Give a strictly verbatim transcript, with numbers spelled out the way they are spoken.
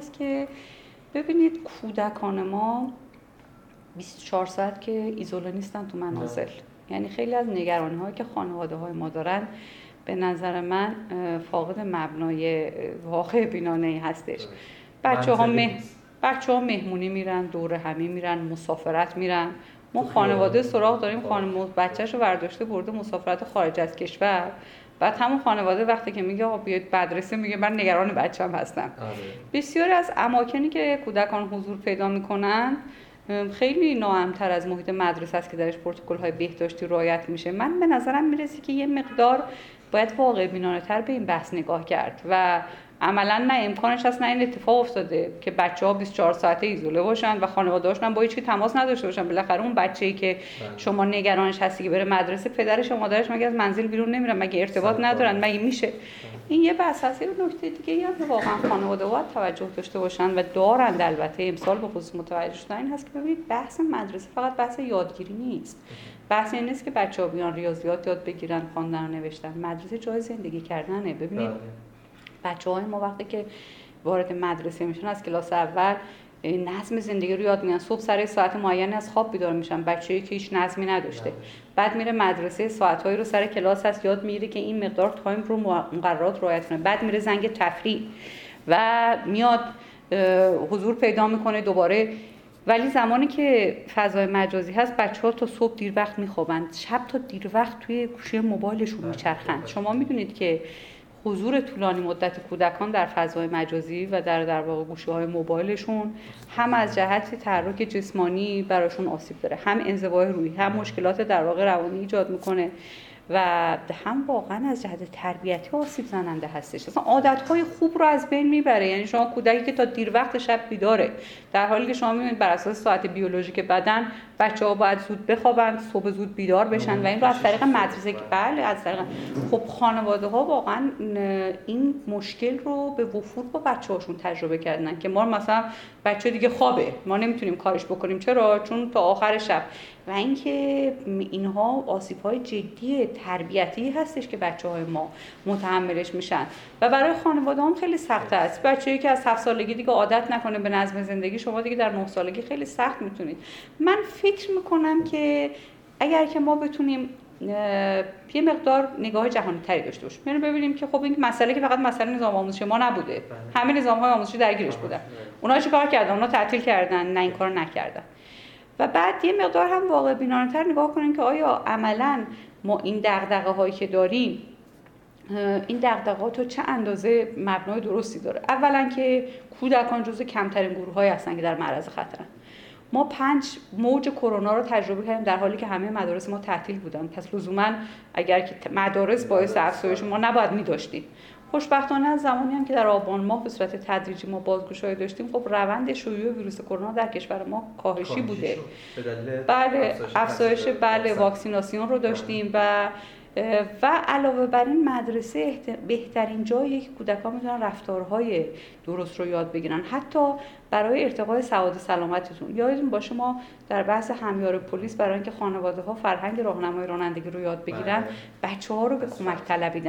هست که ببینید کودکان ما بیست و چهار ساعت که ایزوله نیستن تو منازل. یعنی خیلی از نگرانی‌هایی که خانواده‌های ما دارن به نظر من فاقد مبنای واقع بینانه‌ای هستش. بچه‌ها مه... بچه‌ها مهمونی میرن، دور همی میرن، مسافرت میرن. ما خانواده سراغ داریم خانم بچه‌شو برداشته برده مسافرت خارج از کشور. بعد همون خانواده وقتی که میگه آقا بیاید مدرسه میگه من نگران بچه‌م هستم. بسیاری از اماکنی که کودکان حضور پیدا میکنن خیلی ناامن‌تر از محیط مدرسه است که درش پروتکل‌های بهداشتی رعایت میشه. من به نظرم میرسه که یه مقدار باید واقع بینانه‌تر به این بحث نگاه کرد و عملاً نه امکانش هست نه این اتفاق افتاده که بچه‌ها بیست و چهار ساعته ایزوله باشن و خانواده‌هاشون هم با هیچ کی تماس نداشته باشن. بالاخره اون بچه‌ای که شما نگرانش هستی که بره مدرسه، پدرش و مادرش مگه از منزل بیرون نمیرن؟ مگه ارتباط ندارن؟ مگه میشه؟ این یه بحث هست. اون نکته دیگه هم که واقعا خانواده باید توجه داشته باشن و دارند البته امسال به خصوص متوجه شدن این هست که ببینید بحث مدرسه فقط بحث یادگیری نیست. بحث این نیست که بچه‌ها بیان ریاضیات یاد بگیرن، خواندن و نوشتن. مدرسه جای زندگی کردنه. ببینید بچه‌های ما وقتی که وارد مدرسه میشن از کلاس اول نظم زندگی رو یاد میگیرن. صبح سر ساعت معینی از خواب بیدار میشن، بچه‌ای که هیچ نظمی نداشته. بعد میره مدرسه، ساعت‌هایی رو سر کلاس هست یاد میگیره که این مقدار تایم رو مقررات رعایت کنه. بعد میره زنگ تفریح و میاد حضور پیدا میکنه دوباره. ولی زمانی که فضای مجازی هست بچه‌ها تا صبح دیر وقت میخوابند، شب تا دیر وقت توی گوشی موبایلشون میچرخند. شما میدونید که حضور طولانی مدت کودکان در فضای مجازی و در در واقع گوشی‌های موبایلشون هم از جهت تحرک جسمانی براشون آسیب داره، هم انزوای روحی، هم مشکلات در واقع روانی ایجاد میکنه و هم واقعا از جهت تربیتی آسیب زننده هستش. اصلا عادت‌های خوب رو از بین میبره. یعنی شما کودکی که تا دیر وقت شب بیداره، در حالی که شما میبینید بر اساس ساعت بیولوژیک بدن بچه‌ها باید زود بخوابن، صبح زود بیدار بشن و این رو از طریق مدرسه که بله از طریق خب خانواده‌ها واقعا این مشکل رو به وفور با بچه‌هاشون تجربه کردن که ما مثلا بچه دیگه خوابه، ما نمیتونیم کارش بکنیم. چرا؟ چون تا آخر شب. و اینکه اینها آسیب‌های جدی تربیتی هستش که بچه‌های ما متحملش میشن و برای خانواده هم خیلی سخت است. بچه‌ای که از هفت سالگی دیگه عادت نکنه به نظم زندگی، شما دیگه در نه سالگی خیلی سخت میتونید. من فکر میکنم که اگر که ما بتونیم یه مقدار نگاه جهانی تری داشته باشیم، یعنی ببینیم که خب این مسئله که فقط مسئله نظام آموزشی ما نبوده، همه نظام‌های آموزشی درگیرش بودن. اونها چیکار کردن؟ اونها تعطیل کردن؟ نه، این کارو نکردن. و بعد یه مقدار هم واقع بینانه‌تر نگاه کنیم که آیا عملاً ما این دغدغه‌هایی که داریم این دغدغه‌ها تا چه اندازه مبنای درستی داره. اولا که کودکان جزو کمترین گروه‌هایی هستن که در معرض خطرن. ما پنج موج کرونا رو تجربه کردیم در حالی که همه مدارس ما تعطیل بودن. پس لزوما اگر که مدارس باعث افزایش ما نباید می‌داشتیم. خوشبختانه از زمانی هم که در آبان ماه به صورت تدریجی ما بازگشایی داشتیم، خب روند شیوع ویروس کرونا در کشور ما کاهشی بوده. بله، افزایش بله واکسیناسیون رو داشتیم و و علاوه بر این مدرسه بهترین جاییه که کودکان میتونن رفتارهای درست رو یاد بگیرن، حتی برای ارتقای سواد سلامتیتون. یادتون باشه ما در بحث همیار پلیس برای اینکه خانواده ها فرهنگ راهنمایی رانندگی رو یاد بگیرن، بچه‌ها رو به کمک طلبی